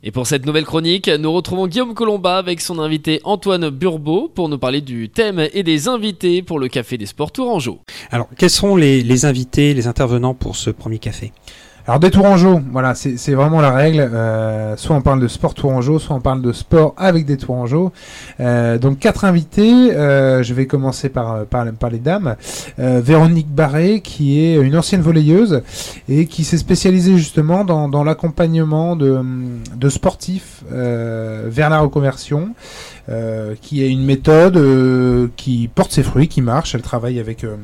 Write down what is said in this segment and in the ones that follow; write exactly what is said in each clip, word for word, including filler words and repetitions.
Et pour cette nouvelle chronique, nous retrouvons Guillaume Colomba avec son invité Antoine Burbeau pour nous parler du thème et des invités pour le Café des Sports Tourangeau. Alors, quels sont les, les invités, les intervenants pour ce premier café ? Alors des Tourangeaux, voilà, c'est, c'est vraiment la règle. Euh, soit on parle de sport Tourangeau, soit on parle de sport avec des Tourangeaux. Euh, donc quatre invités. Euh, je vais commencer par, par, par les dames. Euh, Véronique Barré, qui est une ancienne volleyeuse et qui s'est spécialisée justement dans, dans l'accompagnement de, de sportifs euh, vers la reconversion. Euh, qui a une méthode euh, qui porte ses fruits, qui marche. Elle travaille avec euh,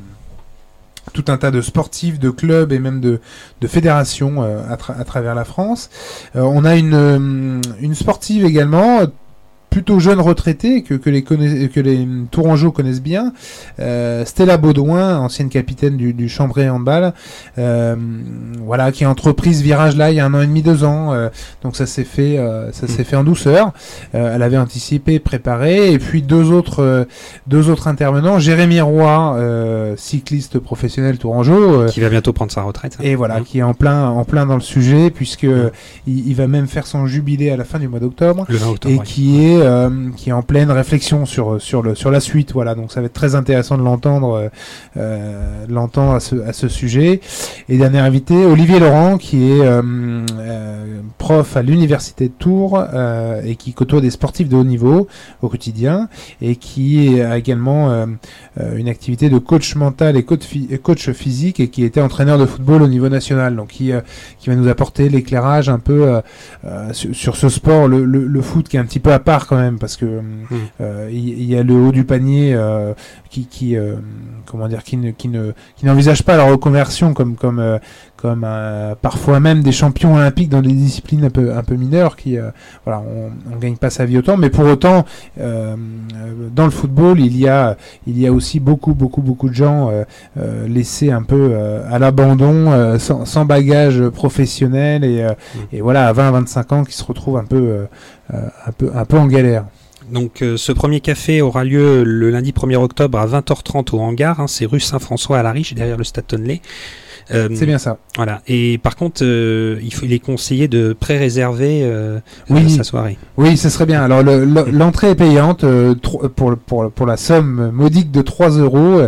tout un tas de sportifs, de clubs et même de, de fédérations euh, à, tra- à travers la France. Euh, on a une, euh, une sportive également, plutôt jeune retraitée, que, que, les, conna- que les Tourangeaux connaissent bien, euh, Stella Baudouin, ancienne capitaine du, du Chambray Handball, euh, voilà, qui a entrepris ce virage-là il y a un an et demi, deux ans, euh, donc ça s'est fait, euh, ça mmh. s'est fait en douceur. Euh, elle avait anticipé, préparé, et puis deux autres, euh, deux autres intervenants, Jérémy Roy, euh, cycliste professionnel Tourangeau, euh, qui va bientôt prendre sa retraite. Hein. Et voilà, mmh. qui est en plein, en plein dans le sujet, puisque mmh. il, il va même faire son jubilé à la fin du mois d'octobre, le vingt octobre, et oui. qui est Euh, qui est en pleine réflexion sur sur le sur la suite, voilà, donc ça va être très intéressant de l'entendre euh, de l'entendre à ce à ce sujet. Et dernier invité, Olivier Laurent, qui est euh, euh, prof à l'université de Tours euh, et qui côtoie des sportifs de haut niveau au quotidien et qui a également euh, une activité de coach mental et coach, fi- coach physique et qui était entraîneur de football au niveau national, donc qui euh, qui va nous apporter l'éclairage un peu euh, euh, sur, sur ce sport, le, le le foot qui est un petit peu à part quand même, parce que euh, il mmh. y, y a le haut du panier euh, qui, qui euh, comment dire, qui ne, qui ne, qui n'envisage pas la reconversion comme, comme, euh, comme euh, parfois même des champions olympiques dans des disciplines un peu, un peu mineures, qui, euh, voilà, on, on gagne pas sa vie autant, mais pour autant, euh, dans le football, il y a, il y a aussi beaucoup, beaucoup, beaucoup de gens euh, euh, laissés un peu euh, à l'abandon, euh, sans, sans bagage professionnel et, euh, mmh. et voilà, à vingt à vingt-cinq ans, qui se retrouvent un peu, euh, un peu, un peu en galère. Donc euh, ce premier café aura lieu le lundi premier octobre à vingt heures trente au hangar, hein, c'est rue Saint-François à La Riche, derrière le Stade Tonley. Euh, c'est bien ça. Voilà. Et par contre, euh, il, faut, il est conseillé de pré-réserver euh, oui. euh, sa soirée. Oui, ce serait bien. Alors, le, le, l'entrée est payante euh, tro- pour, pour, pour la somme modique de trois euros.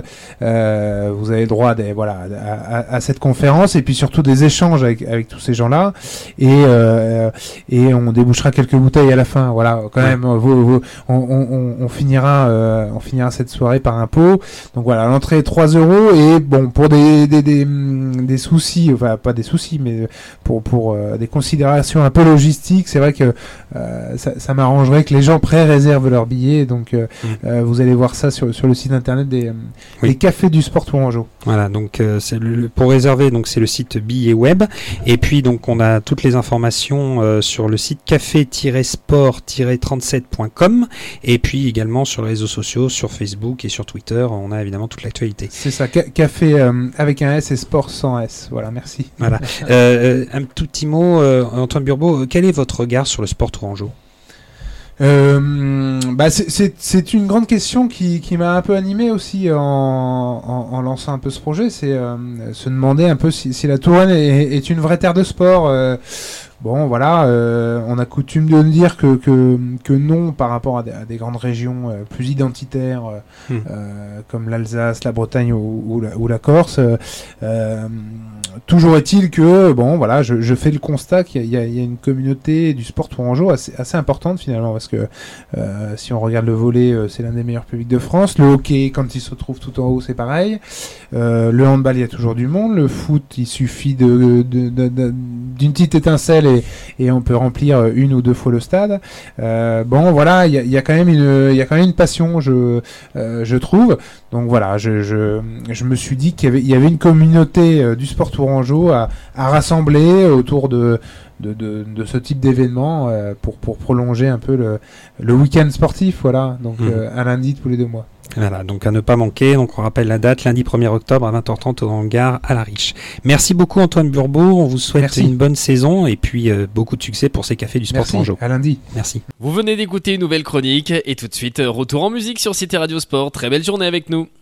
Euh, vous avez le droit des, voilà, à, à, à cette conférence et puis surtout des échanges avec, avec tous ces gens-là. Et, euh, et on débouchera quelques bouteilles à la fin. Voilà, quand ouais. même, vous, vous, on, on, on, finira, euh, on finira cette soirée par un pot. Donc voilà, l'entrée est trois euros. Et bon, pour des, des, des des soucis, enfin pas des soucis, mais pour pour euh, des considérations un peu logistiques, c'est vrai que euh, ça, ça m'arrangerait que les gens pré-réservent leurs billets. Donc euh, mmh. euh, vous allez voir ça sur sur le site internet des, oui. des cafés du sport Tourangeau. Voilà, donc euh, c'est le, pour réserver, donc c'est le site billets web, et puis donc on a toutes les informations euh, sur le site café tiret sport tiret trente-sept point com, et puis également sur les réseaux sociaux, sur Facebook et sur Twitter, on a évidemment toute l'actualité. C'est ça, ca- café euh, avec un S et sport sans S. Voilà, merci. Voilà. Euh, un tout petit mot, euh, Antoine Burbeau, quel est votre regard sur le sport Tourangeau ? Euh, bah c'est, c'est, c'est une grande question qui, qui m'a un peu animé aussi en, en, en lançant un peu ce projet. C'est euh, se demander un peu si, si la Touraine est, est une vraie terre de sport. Euh, Bon, voilà, euh, on a coutume de dire que, que, que non par rapport à des, à des grandes régions euh, plus identitaires euh, mmh. euh, comme l'Alsace, la Bretagne ou, ou, la, ou la Corse. Euh, toujours est-il que, bon, voilà, je, je fais le constat qu'il y a, il y a une communauté du sport tourangeau assez, assez importante finalement, parce que euh, si on regarde le volley, euh, c'est l'un des meilleurs publics de France. Le hockey, quand il se trouve tout en haut, c'est pareil. Euh, le handball, il y a toujours du monde. Le foot, il suffit de, de, de, de, d'une petite étincelle et, et on peut remplir une ou deux fois le stade. Euh, bon, voilà, il y a, y a quand même une, il y a quand même une passion, je, euh, je trouve. Donc voilà, je, je, je me suis dit qu'il y avait, il y avait une communauté euh, du sport tourangeau à, à rassembler autour de, de, de, de ce type d'événement euh, pour, pour prolonger un peu le, le week-end sportif, voilà. Donc mmh. euh, un lundi tous les deux mois. Voilà, donc à ne pas manquer. Donc on rappelle la date, lundi premier octobre à vingt heures trente au hangar à La Riche. Merci beaucoup Antoine Burbeau, on vous souhaite Merci. une bonne saison et puis euh, beaucoup de succès pour ces cafés du sport Tourangeau. À lundi. Merci. Vous venez d'écouter une nouvelle chronique et tout de suite retour en musique sur Cité Radio Sport. Très belle journée avec nous.